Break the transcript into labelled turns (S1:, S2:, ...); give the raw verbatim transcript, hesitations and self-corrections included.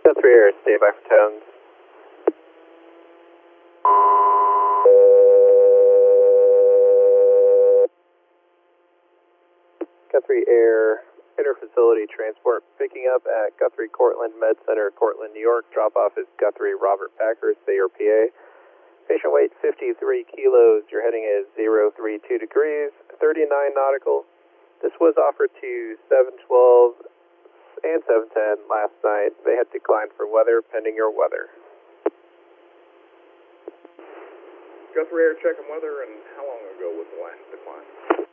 S1: Guthrie Air, stay by for tones. Guthrie Air, interfacility transport picking up at Guthrie Cortland Med Center, Cortland, New York. Drop off is Guthrie Robert Packer, Thayer, P A. Patient weight fifty-three kilos. Your heading is zero three two degrees, thirty-nine nautical. This was offered to seven twelve and seven ten last night. They had declined for weather, pending your weather.
S2: Guthrie Air checking weather, and how long ago was the last decline?